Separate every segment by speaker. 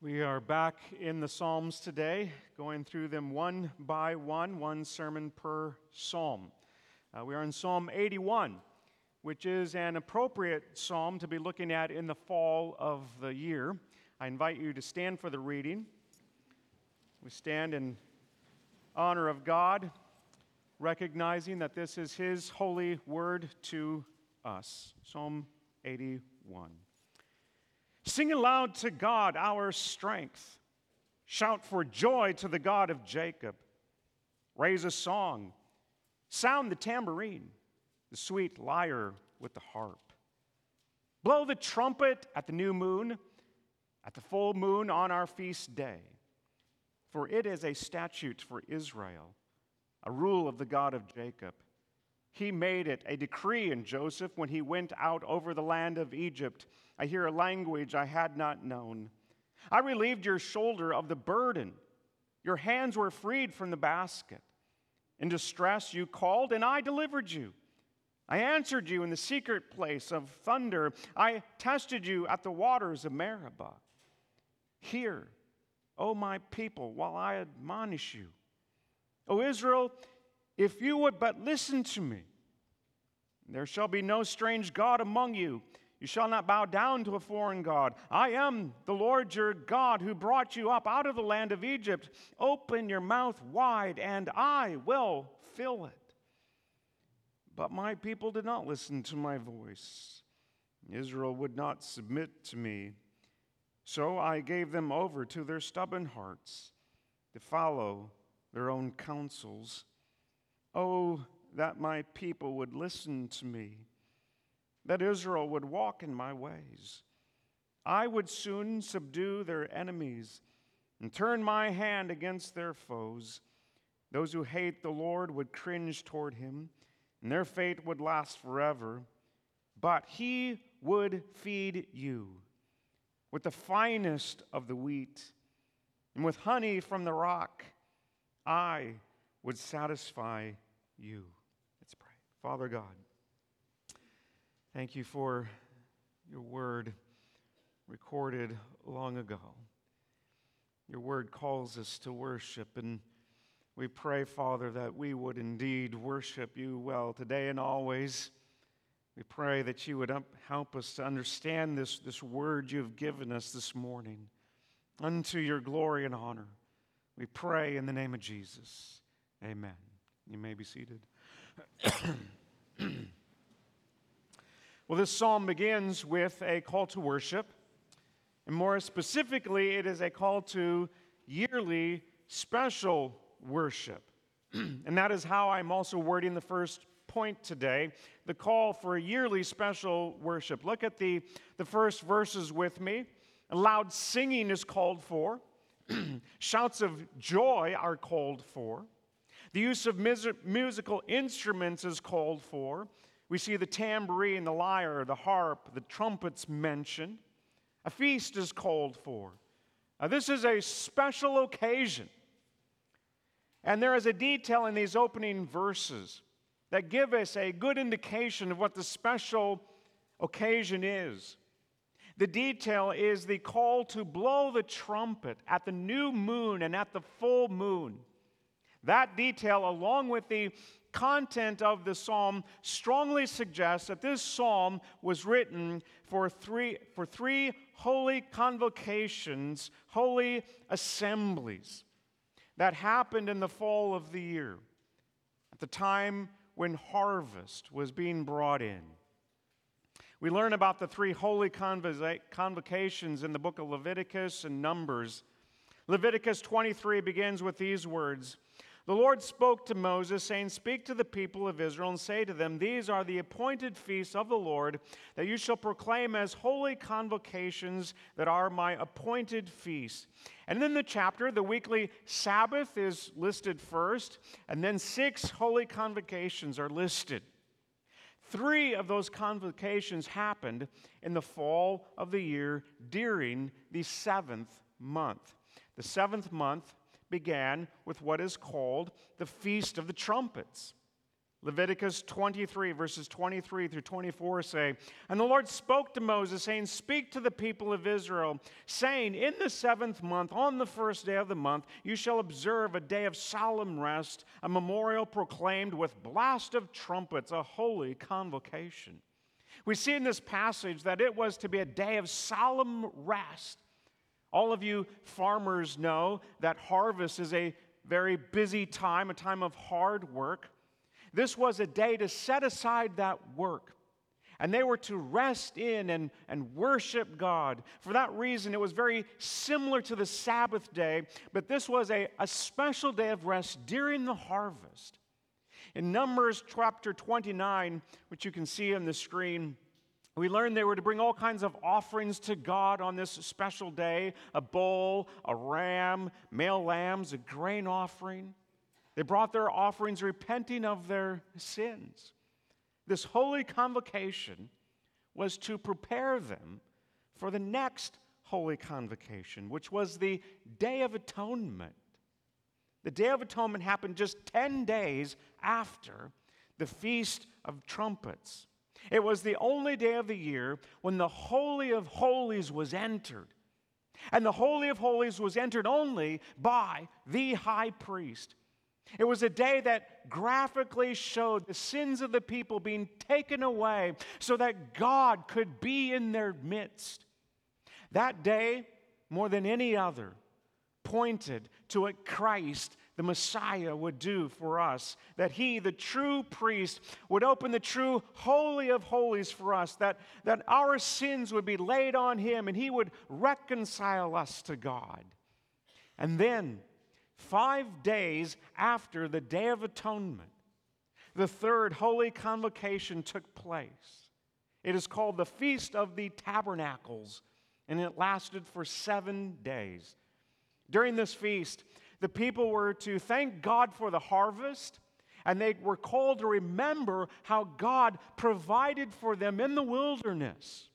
Speaker 1: We are back in the Psalms today, going through them one by one sermon per psalm. We are in Psalm 81, which is an appropriate psalm to be looking at in the fall of the year. I invite you to stand for the reading. We stand in honor of God, recognizing that this is His holy word to us. Psalm 81. Sing aloud to God, our strength. Shout for joy to the God of Jacob. Raise a song. Sound the tambourine, the sweet lyre with the harp. Blow the trumpet at the new moon, at the full moon on our feast day. For it is a statute for Israel, a rule of the God of Jacob. He made it a decree in Joseph when he went out over the land of Egypt. I hear a language I had not known. I relieved your shoulder of the burden. Your hands were freed from the basket. In distress you called, and I delivered you. I answered you in the secret place of thunder. I tested you at the waters of Meribah. Hear, O my people, while I admonish you. O Israel, if you would but listen to me, there shall be no strange God among you. You shall not bow down to a foreign god. I am the Lord your God who brought you up out of the land of Egypt. Open your mouth wide, and I will fill it. But my people did not listen to my voice. Israel would not submit to me. So I gave them over to their stubborn hearts to follow their own counsels. Oh, that my people would listen to me, that Israel would walk in my ways. I would soon subdue their enemies and turn my hand against their foes. Those who hate the Lord would cringe toward him, and their fate would last forever. But he would feed you with the finest of the wheat, and with honey from the rock, I would satisfy you. Let's pray. Father God, thank you for your word recorded long ago. Your word calls us to worship, and we pray, Father, that we would indeed worship you well today and always. We pray that you would help us to understand this word you have given us this morning unto your glory and honor. We pray in the name of Jesus. Amen. You may be seated. Well, this psalm begins with a call to worship, and more specifically, it is a call to yearly special worship. And that is how I'm also wording the first point today, the call for a yearly special worship. Look at the first verses with me. Loud singing is called for. Shouts of joy are called for. The use of musical instruments is called for. We see the tambourine, the lyre, the harp, the trumpets mentioned. A feast is called for. This is a special occasion. And there is a detail in these opening verses that give us a good indication of what the special occasion is. The detail is the call to blow the trumpet at the new moon and at the full moon. That detail, along with the content of the psalm, strongly suggests that this psalm was written for three holy convocations, holy assemblies that happened in the fall of the year, at the time when harvest was being brought in. We learn about the three holy convocations in the book of Leviticus and Numbers. Leviticus 23 begins with these words. The Lord spoke to Moses, saying, Speak to the people of Israel and say to them, These are the appointed feasts of the Lord that you shall proclaim as holy convocations that are my appointed feasts. And in the chapter, the weekly Sabbath is listed first, and then 6 holy convocations are listed. 3 of those convocations happened in the fall of the year during the 7th month. The 7th month began with what is called the Feast of the Trumpets. Leviticus 23, verses 23 through 24 say, "And the Lord spoke to Moses, saying, Speak to the people of Israel, saying, In the 7th month, on the 1st day of the month, you shall observe a day of solemn rest, a memorial proclaimed with blast of trumpets, a holy convocation." We see in this passage that it was to be a day of solemn rest. All of you farmers know that harvest is a very busy time, a time of hard work. This was a day to set aside that work, and they were to rest in and worship God. For that reason, it was very similar to the Sabbath day, but this was a special day of rest during the harvest. In Numbers chapter 29, which you can see on the screen, we learned they were to bring all kinds of offerings to God on this special day: a bull, a ram, male lambs, a grain offering. They brought their offerings repenting of their sins. This holy convocation was to prepare them for the next holy convocation, which was the Day of Atonement. The Day of Atonement happened just 10 days after the Feast of Trumpets. It was the only day of the year when the Holy of Holies was entered. And the Holy of Holies was entered only by the high priest. It was a day that graphically showed the sins of the people being taken away so that God could be in their midst. That day, more than any other, pointed to what Christ, the Messiah, would do for us. That He, the true priest, would open the true Holy of Holies for us. That our sins would be laid on Him and He would reconcile us to God. And then, 5 days after the Day of Atonement, the third holy convocation took place. It is called the Feast of the Tabernacles, and it lasted for 7 days. During this feast, the people were to thank God for the harvest, and they were called to remember how God provided for them in the wilderness.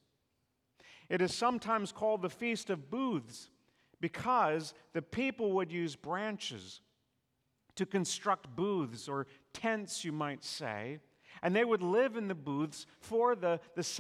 Speaker 1: It is sometimes called the Feast of Booths, because the people would use branches to construct booths, or tents, you might say, and they would live in the booths for the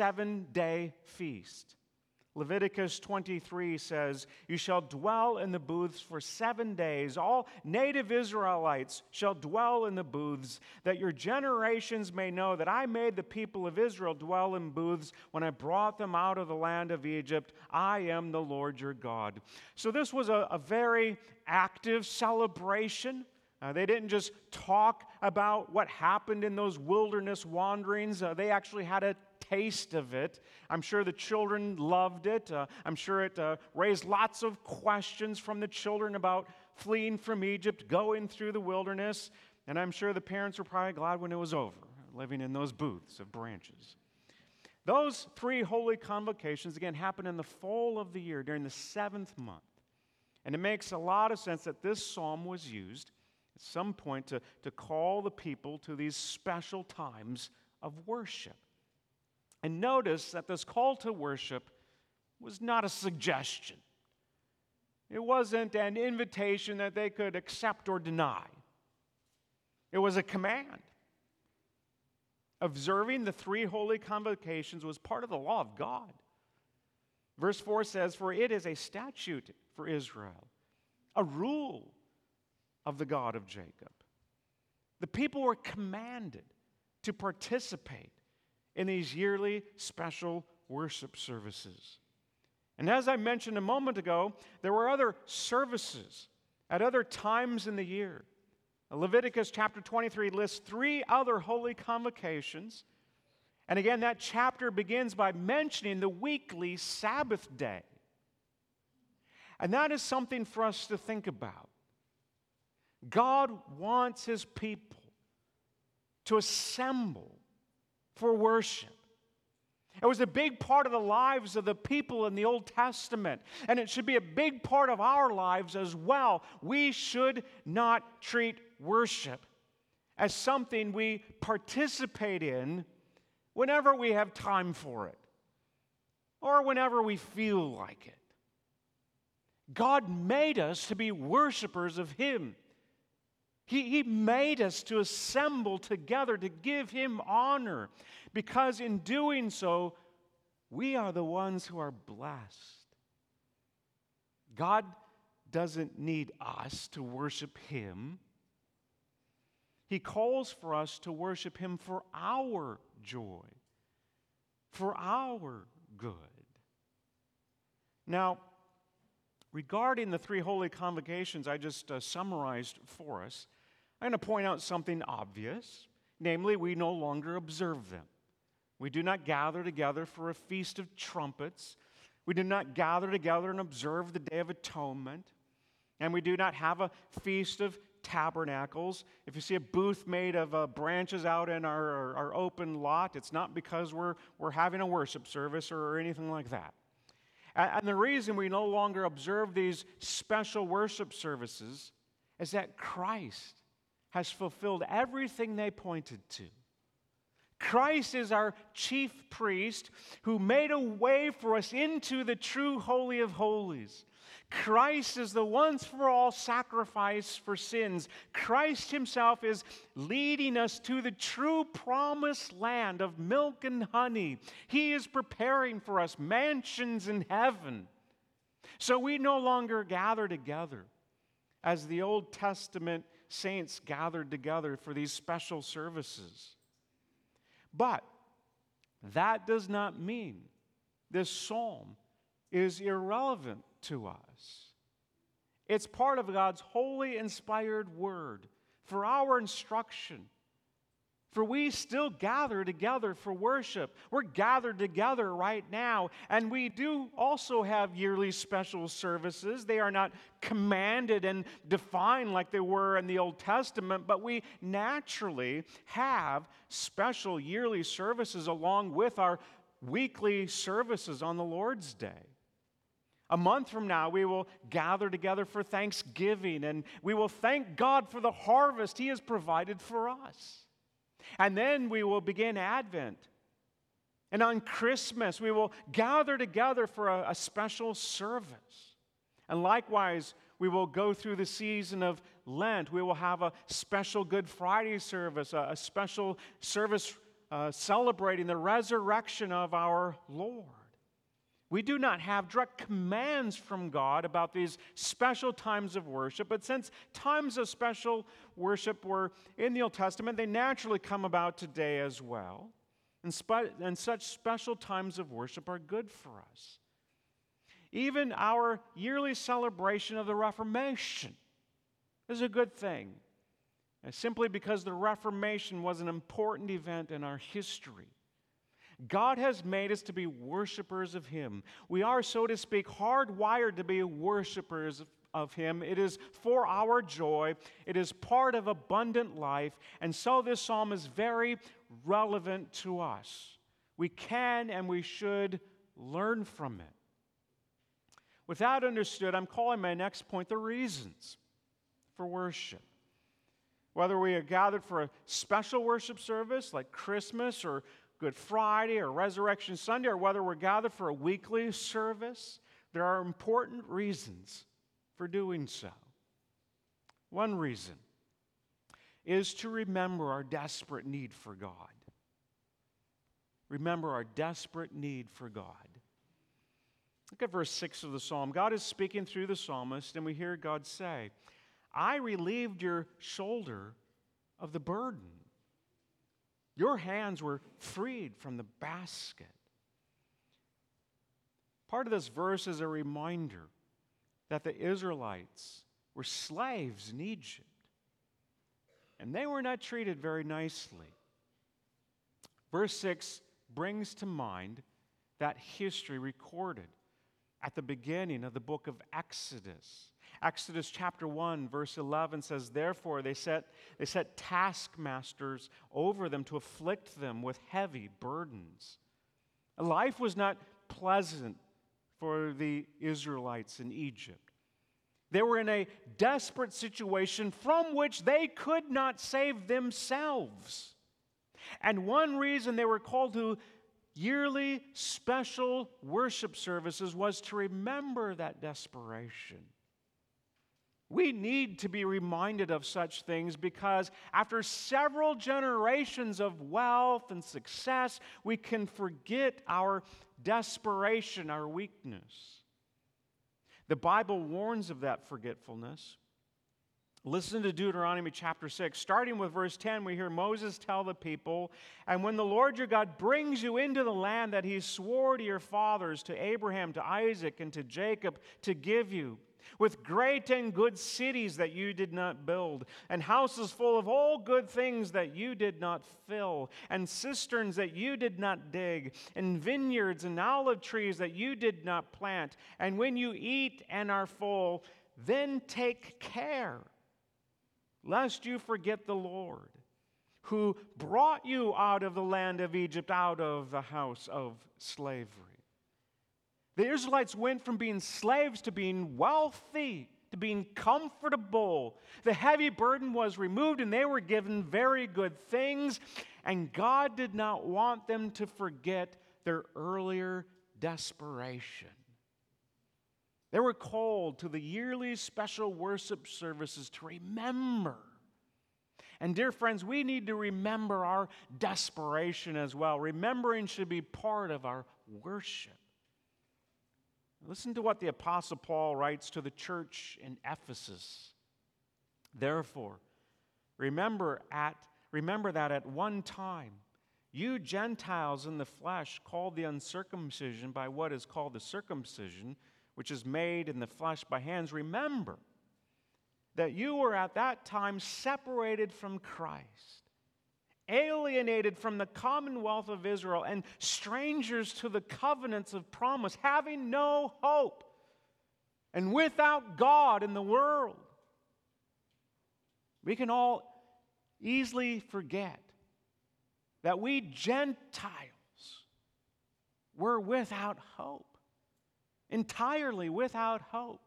Speaker 1: 7-day feast. Leviticus 23 says, "You shall dwell in the booths for 7 days. All native Israelites shall dwell in the booths, that your generations may know that I made the people of Israel dwell in booths when I brought them out of the land of Egypt. I am the Lord your God." So this was a very active celebration. They didn't just talk about what happened in those wilderness wanderings. They actually had a taste of it. I'm sure the children loved it. I'm sure it raised lots of questions from the children about fleeing from Egypt, going through the wilderness. And I'm sure the parents were probably glad when it was over, living in those booths of branches. Those 3 holy convocations, again, happen in the fall of the year, during the 7th month. And it makes a lot of sense that this psalm was used at some point to call the people to these special times of worship. And notice that this call to worship was not a suggestion. It wasn't an invitation that they could accept or deny. It was a command. Observing the 3 holy convocations was part of the law of God. Verse 4 says, "For it is a statute for Israel, a rule of the God of Jacob." The people were commanded to participate in these yearly special worship services. And as I mentioned a moment ago, there were other services at other times in the year. Leviticus chapter 23 lists 3 other holy convocations. And again, that chapter begins by mentioning the weekly Sabbath day. And that is something for us to think about. God wants His people to assemble for worship. It was a big part of the lives of the people in the Old Testament, and it should be a big part of our lives as well. We should not treat worship as something we participate in whenever we have time for it or whenever we feel like it. God made us to be worshipers of Him. He made us to assemble together to give Him honor, because in doing so, we are the ones who are blessed. God doesn't need us to worship Him. He calls for us to worship Him for our joy, for our good. Now, regarding the three holy convocations I just summarized for us, I'm going to point out something obvious. Namely, we no longer observe them. We do not gather together for a feast of trumpets. We do not gather together and observe the Day of Atonement. And we do not have a feast of tabernacles. If you see a booth made of branches out in our open lot, it's not because we're having a worship service or anything like that. And the reason we no longer observe these special worship services is that Christ has fulfilled everything they pointed to. Christ is our chief priest who made a way for us into the true Holy of Holies. Christ is the once for all sacrifice for sins. Christ Himself is leading us to the true promised land of milk and honey. He is preparing for us mansions in heaven. So we no longer gather together as the Old Testament saints gathered together for these special services. But that does not mean this psalm is irrelevant to us. It's part of God's holy, inspired word for our instruction. For we still gather together for worship. We're gathered together right now, and we do also have yearly special services. They are not commanded and defined like they were in the Old Testament, but we naturally have special yearly services along with our weekly services on the Lord's Day. A month from now, we will gather together for Thanksgiving, and we will thank God for the harvest He has provided for us. And then we will begin Advent. And on Christmas, we will gather together for a special service. And likewise, we will go through the season of Lent. We will have a special Good Friday service, a special service celebrating the resurrection of our Lord. We do not have direct commands from God about these special times of worship, but since times of special worship were in the Old Testament, they naturally come about today as well. And such special times of worship are good for us. Even our yearly celebration of the Reformation is a good thing, simply because the Reformation was an important event in our history. God has made us to be worshipers of Him. We are, so to speak, hardwired to be worshipers of Him. It is for our joy. It is part of abundant life. And so this psalm is very relevant to us. We can and we should learn from it. With that understood, I'm calling my next point the reasons for worship. Whether we are gathered for a special worship service like Christmas or Good Friday or Resurrection Sunday, or whether we're gathered for a weekly service, there are important reasons for doing so. One reason is to remember our desperate need for God. Remember our desperate need for God. Look at verse 6 of the psalm. God is speaking through the psalmist, and we hear God say, I relieved your shoulder of the burden. Your hands were freed from the basket. Part of this verse is a reminder that the Israelites were slaves in Egypt, and they were not treated very nicely. Verse 6 brings to mind that history recorded at the beginning of the book of Exodus. Exodus chapter 1, verse 11 says, Therefore they set taskmasters over them to afflict them with heavy burdens. Life was not pleasant for the Israelites in Egypt. They were in a desperate situation from which they could not save themselves. And one reason they were called to yearly special worship services was to remember that desperation. We need to be reminded of such things because after several generations of wealth and success, we can forget our desperation, our weakness. The Bible warns of that forgetfulness. Listen to Deuteronomy chapter 6. Starting with verse 10, we hear Moses tell the people, "And when the Lord your God brings you into the land that he swore to your fathers, to Abraham, to Isaac, and to Jacob, to give you, with great and good cities that you did not build, and houses full of all good things that you did not fill, and cisterns that you did not dig, and vineyards and olive trees that you did not plant, and when you eat and are full, then take care lest you forget the Lord, who brought you out of the land of Egypt, out of the house of slavery." The Israelites went from being slaves to being wealthy, to being comfortable. The heavy burden was removed and they were given very good things. And God did not want them to forget their earlier desperation. They were called to the yearly special worship services to remember. And dear friends, we need to remember our desperation as well. Remembering should be part of our worship. Listen to what the Apostle Paul writes to the church in Ephesus. "Therefore, remember that at one time, you Gentiles in the flesh, called the uncircumcision by what is called the circumcision, which is made in the flesh by hands, remember that you were at that time separated from Christ, alienated from the commonwealth of Israel, and strangers to the covenants of promise, having no hope, and without God in the world." We can all easily forget that we Gentiles were without hope. Entirely without hope.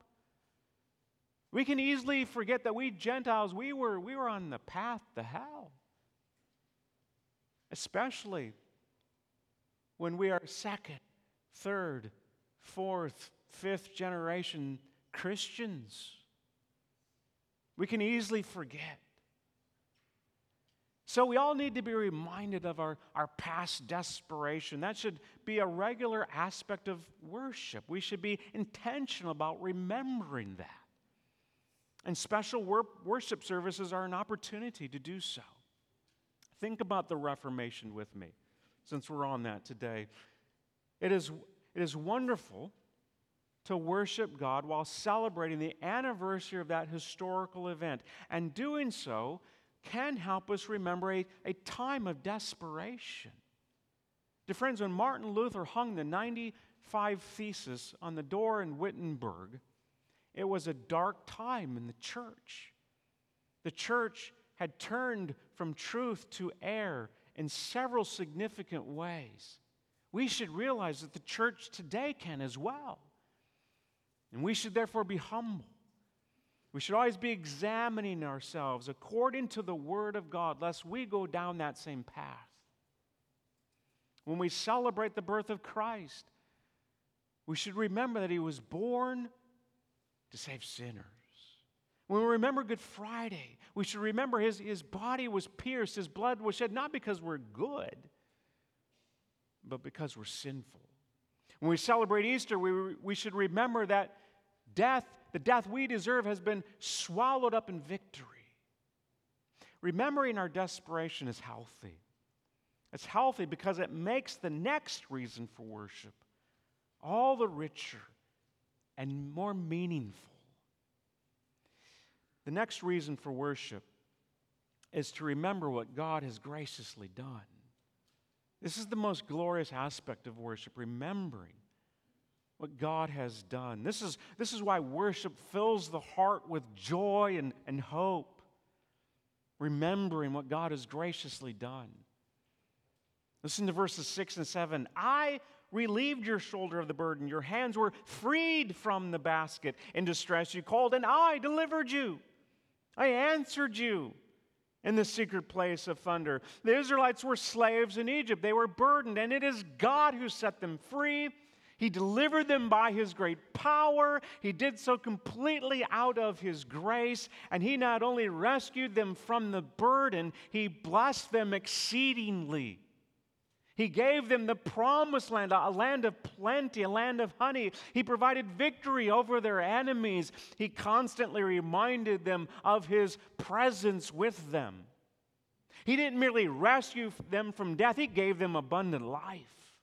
Speaker 1: We can easily forget that we Gentiles, we were on the path to hell. Especially when we are second, third, fourth, fifth generation Christians. We can easily forget. So we all need to be reminded of our past desperation. That should be a regular aspect of worship. We should be intentional about remembering that. And special worship services are an opportunity to do so. Think about the Reformation with me, since we're on that today. It is wonderful to worship God while celebrating the anniversary of that historical event. And doing so can help us remember a time of desperation. Dear friends, when Martin Luther hung the 95 Theses on the door in Wittenberg, it was a dark time in the church. The church had turned from truth to error in several significant ways. We should realize that the church today can as well. And we should therefore be humble. We should always be examining ourselves according to the Word of God, lest we go down that same path. When we celebrate the birth of Christ, we should remember that He was born to save sinners. When we remember Good Friday, we should remember His body was pierced, His blood was shed, not because we're good, but because we're sinful. When we celebrate Easter, we should remember that the death we deserve has been swallowed up in victory. Remembering our desperation is healthy. It's healthy because it makes the next reason for worship all the richer and more meaningful. The next reason for worship is to remember what God has graciously done. This is the most glorious aspect of worship, remembering what God has done. This is why worship fills the heart with joy and hope, remembering what God has graciously done. Listen to verses 6 and 7. "I relieved your shoulder of the burden. Your hands were freed from the basket. In distress you called, and I delivered you. I answered you in the secret place of thunder." The Israelites were slaves in Egypt. They were burdened, and it is God who set them free. He delivered them by His great power. He did so completely out of His grace. And He not only rescued them from the burden, He blessed them exceedingly. He gave them the promised land, a land of plenty, a land of honey. He provided victory over their enemies. He constantly reminded them of His presence with them. He didn't merely rescue them from death, He gave them abundant life.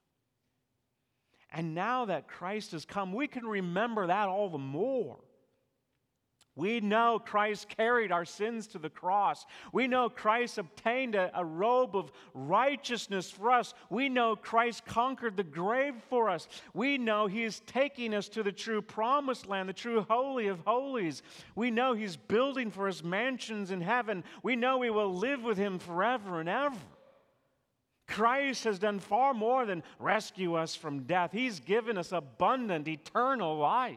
Speaker 1: And now that Christ has come, we can remember that all the more. We know Christ carried our sins to the cross. We know Christ obtained a robe of righteousness for us. We know Christ conquered the grave for us. We know He is taking us to the true promised land, the true holy of holies. We know He's building for us mansions in heaven. We know we will live with Him forever and ever. Christ has done far more than rescue us from death. He's given us abundant, eternal life.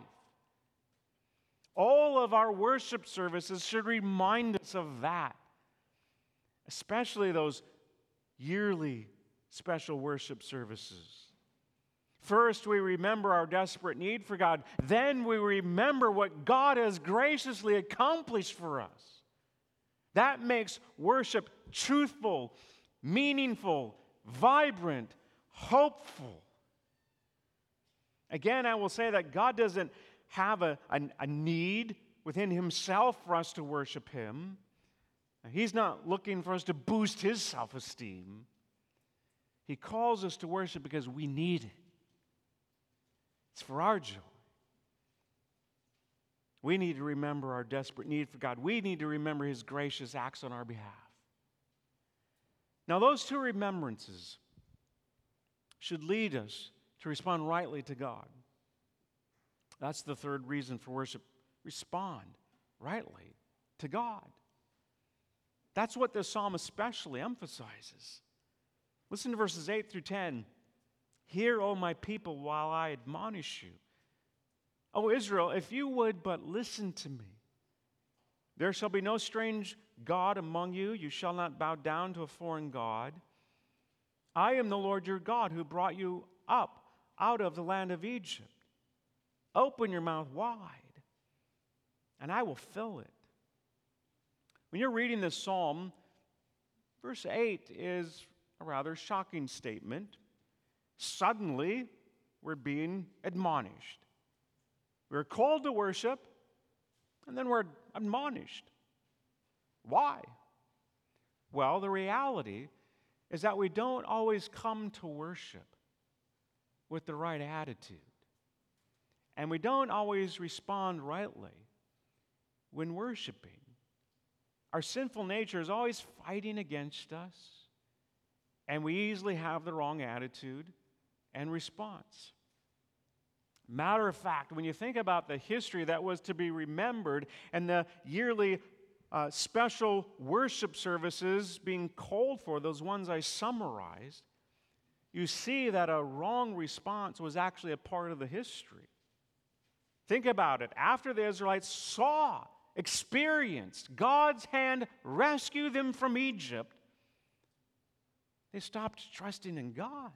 Speaker 1: All of our worship services should remind us of that, especially those yearly special worship services. First, we remember our desperate need for God. Then we remember what God has graciously accomplished for us. That makes worship truthful, meaningful, vibrant, hopeful. Again, I will say that God doesn't have a need within Himself for us to worship Him. He's not looking for us to boost His self-esteem. He calls us to worship because we need it. It's for our joy. We need to remember our desperate need for God. We need to remember His gracious acts on our behalf. Now, those two remembrances should lead us to respond rightly to God. That's the third reason for worship. Respond rightly to God. That's what this psalm especially emphasizes. Listen to verses 8 through 10. Hear, O my people, while I admonish you. O Israel, if you would but listen to me. There shall be no strange God among you. You shall not bow down to a foreign god. I am the Lord your God who brought you up out of the land of Egypt. Open your mouth wide, and I will fill it. When you're reading this psalm, verse 8 is a rather shocking statement. Suddenly, we're being admonished. We're called to worship, and then we're admonished. Why? Well, the reality is that we don't always come to worship with the right attitude. And we don't always respond rightly when worshiping. Our sinful nature is always fighting against us, and we easily have the wrong attitude and response. Matter of fact, when you think about the history that was to be remembered and the yearly special worship services being called for, those ones I summarized, you see that a wrong response was actually a part of the history. Think about it. After the Israelites experienced God's hand rescue them from Egypt, they stopped trusting in God.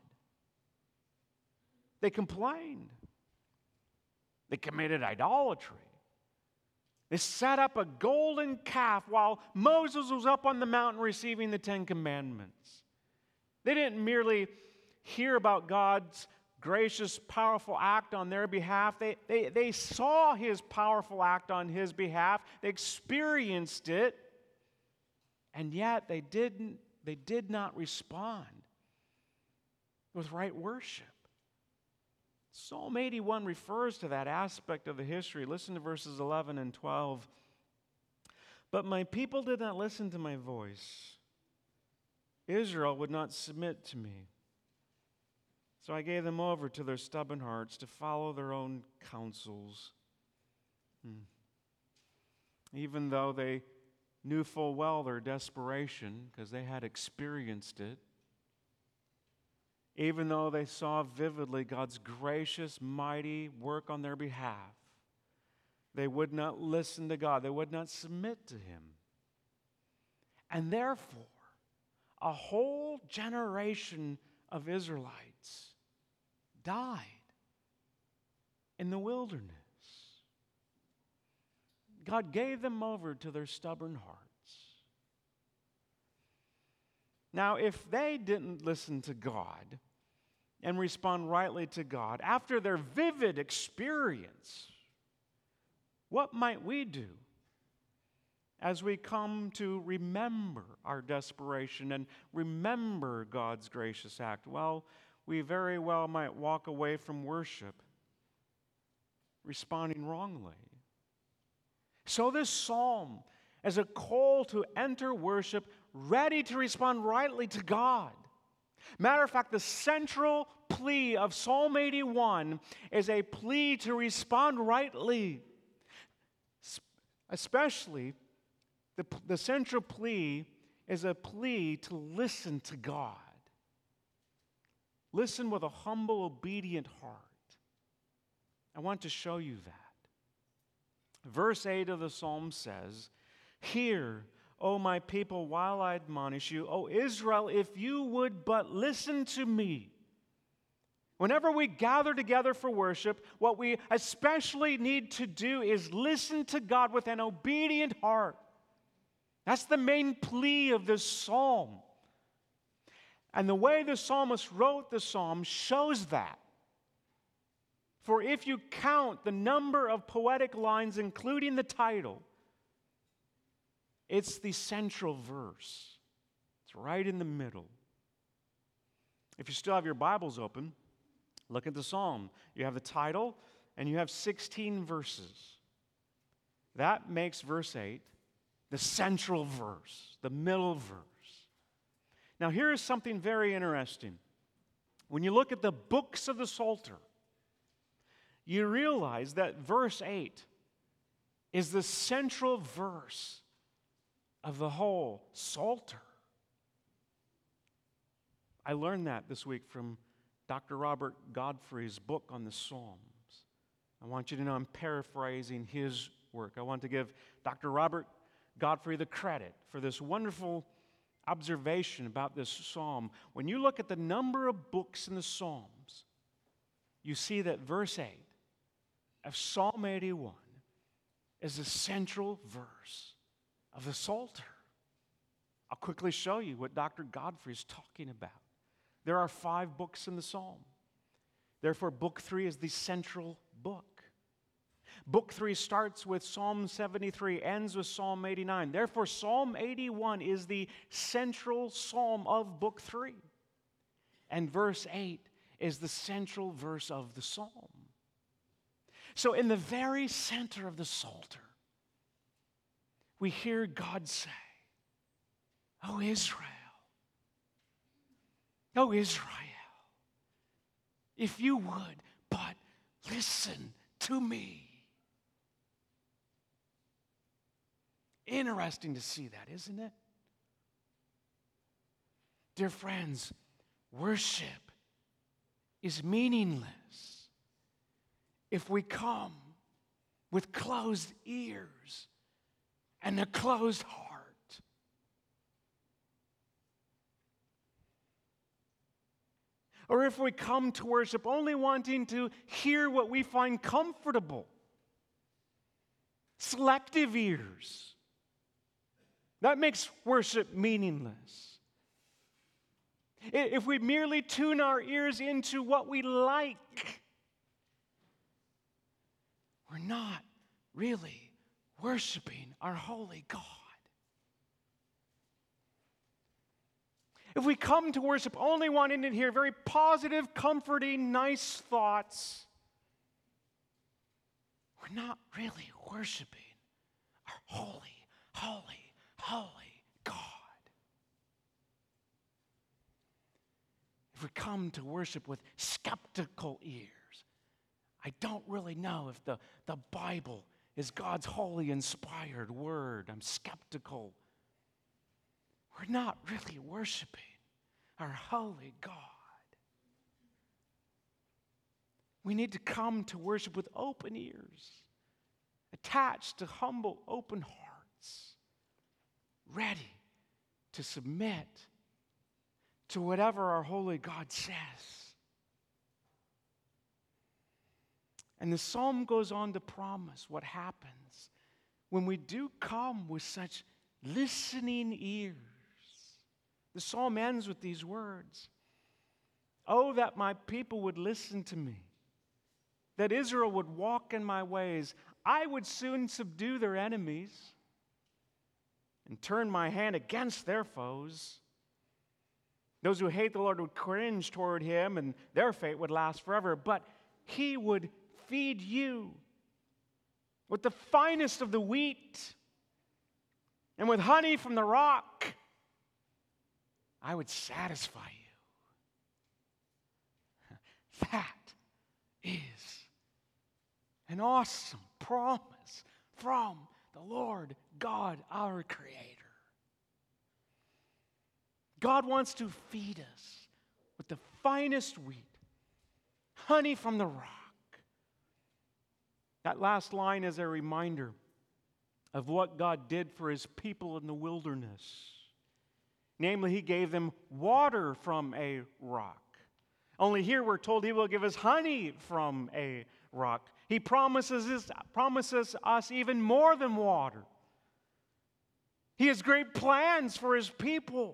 Speaker 1: They complained. They committed idolatry. They set up a golden calf while Moses was up on the mountain receiving the Ten Commandments. They didn't merely hear about God's gracious, powerful act on their behalf. They saw His powerful act on His behalf. They experienced it, and yet they did not respond with right worship. Psalm 81 refers to that aspect of the history. Listen to verses 11 and 12. But my people did not listen to my voice. Israel would not submit to me. So I gave them over to their stubborn hearts to follow their own counsels. Even though they knew full well their desperation, because they had experienced it, even though they saw vividly God's gracious, mighty work on their behalf, they would not listen to God. They would not submit to Him. And therefore, a whole generation of Israelites died in the wilderness. God gave them over to their stubborn hearts. Now, if they didn't listen to God and respond rightly to God after their vivid experience, what might we do as we come to remember our desperation and remember God's gracious act? Well, we very well might walk away from worship responding wrongly. So this psalm is a call to enter worship ready to respond rightly to God. Matter of fact, the central plea of Psalm 81 is a plea to respond rightly. Especially, the central plea is a plea to listen to God. Listen with a humble, obedient heart. I want to show you that. Verse 8 of the psalm says, "Hear, O my people, while I admonish you. O Israel, if you would but listen to me." Whenever we gather together for worship, what we especially need to do is listen to God with an obedient heart. That's the main plea of this psalm. And the way the psalmist wrote the psalm shows that. For if you count the number of poetic lines, including the title, it's the central verse. It's right in the middle. If you still have your Bibles open, look at the psalm. You have the title, and you have 16 verses. That makes verse 8 the central verse, the middle verse. Now, here is something very interesting. When you look at the books of the Psalter, you realize that verse 8 is the central verse of the whole Psalter. I learned that this week from Dr. Robert Godfrey's book on the Psalms. I want you to know I'm paraphrasing his work. I want to give Dr. Robert Godfrey the credit for this wonderful observation about this psalm. When you look at the number of books in the Psalms, you see that verse 8 of Psalm 81 is the central verse of the Psalter. I'll quickly show you what Dr. Godfrey is talking about. There are 5 books in the Psalm. Therefore, book 3 is the central book. Book 3 starts with Psalm 73, ends with Psalm 89. Therefore, Psalm 81 is the central psalm of book 3. And verse 8 is the central verse of the psalm. So in the very center of the Psalter, we hear God say, "O Israel, O Israel, if you would but listen to me." Interesting to see that, isn't it? Dear friends, worship is meaningless if we come with closed ears and a closed heart. Or if we come to worship only wanting to hear what we find comfortable. Selective ears. That makes worship meaningless. If we merely tune our ears into what we like, we're not really worshiping our holy God. If we come to worship only wanting to hear very positive, comforting, nice thoughts, we're not really worshiping our holy, holy, holy God. If we come to worship with skeptical ears, I don't really know if the Bible is God's holy, inspired word. I'm skeptical. We're not really worshiping our holy God. We need to come to worship with open ears, attached to humble, open hearts, ready to submit to whatever our holy God says. And the psalm goes on to promise what happens when we do come with such listening ears. The psalm ends with these words, "Oh, that my people would listen to me, that Israel would walk in my ways. I would soon subdue their enemies and turn my hand against their foes. Those who hate the Lord would cringe toward him, and their fate would last forever. But he would feed you with the finest of the wheat and with honey from the rock. I would satisfy you." That is an awesome promise from the Lord God, our Creator. God wants to feed us with the finest wheat, honey from the rock. That last line is a reminder of what God did for his people in the wilderness. Namely, he gave them water from a rock. Only here we're told he will give us honey from a rock. He promises us even more than water. He has great plans for his people.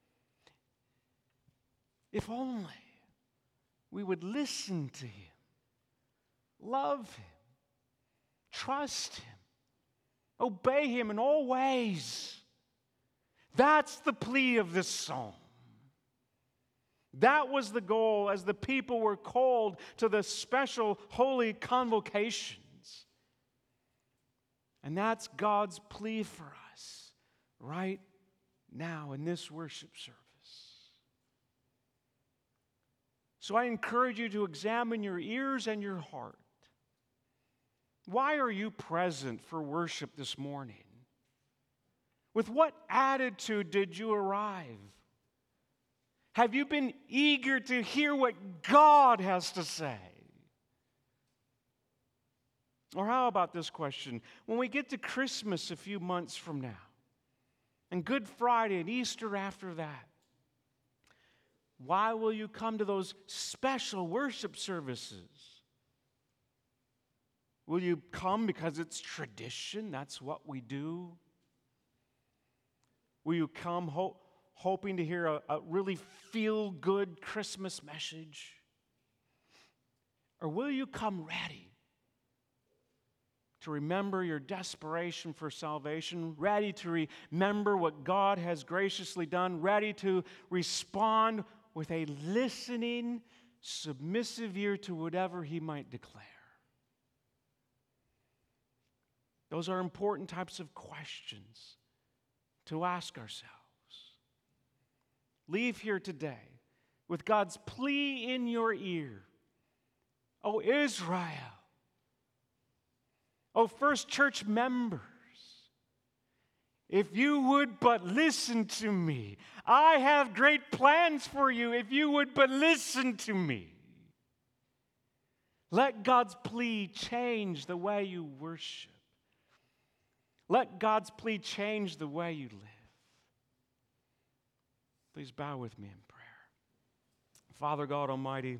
Speaker 1: If only we would listen to him, love him, trust him, obey him in all ways. That's the plea of this psalm. That was the goal as the people were called to the special holy convocations. And that's God's plea for us right now in this worship service. So I encourage you to examine your ears and your heart. Why are you present for worship this morning? With what attitude did you arrive? Have you been eager to hear what God has to say? Or how about this question? When we get to Christmas a few months from now, and Good Friday and Easter after that, why will you come to those special worship services? Will you come because it's tradition? That's what we do. Will you come hoping to hear a really feel-good Christmas message? Or will you come ready to remember your desperation for salvation, ready to remember what God has graciously done, ready to respond with a listening, submissive ear to whatever he might declare? Those are important types of questions to ask ourselves. Leave here today with God's plea in your ear. O Israel, O First Church members, if you would but listen to me, I have great plans for you if you would but listen to me. Let God's plea change the way you worship. Let God's plea change the way you live. Please bow with me in prayer. Father God Almighty,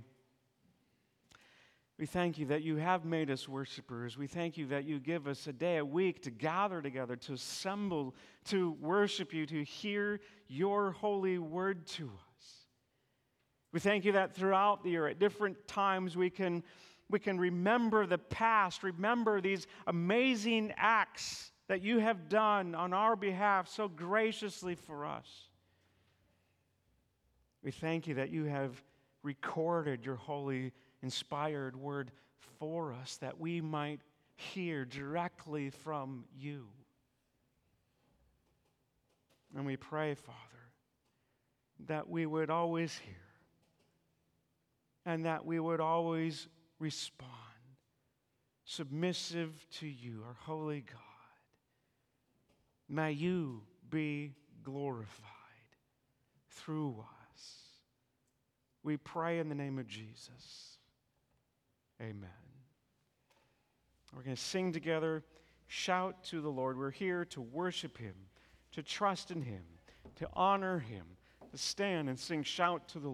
Speaker 1: we thank you that you have made us worshipers. We thank you that you give us a day a week to gather together, to assemble, to worship you, to hear your holy word to us. We thank you that throughout the year, at different times, we can remember the past, remember these amazing acts that you have done on our behalf so graciously for us. We thank you that you have recorded your holy, inspired word for us, that we might hear directly from you. And we pray, Father, that we would always hear and that we would always respond, submissive to you, our holy God. May you be glorified through us. We pray in the name of Jesus. Amen. We're going to sing together, shout to the Lord. We're here to worship him, to trust in him, to honor him, to stand and sing, shout to the Lord.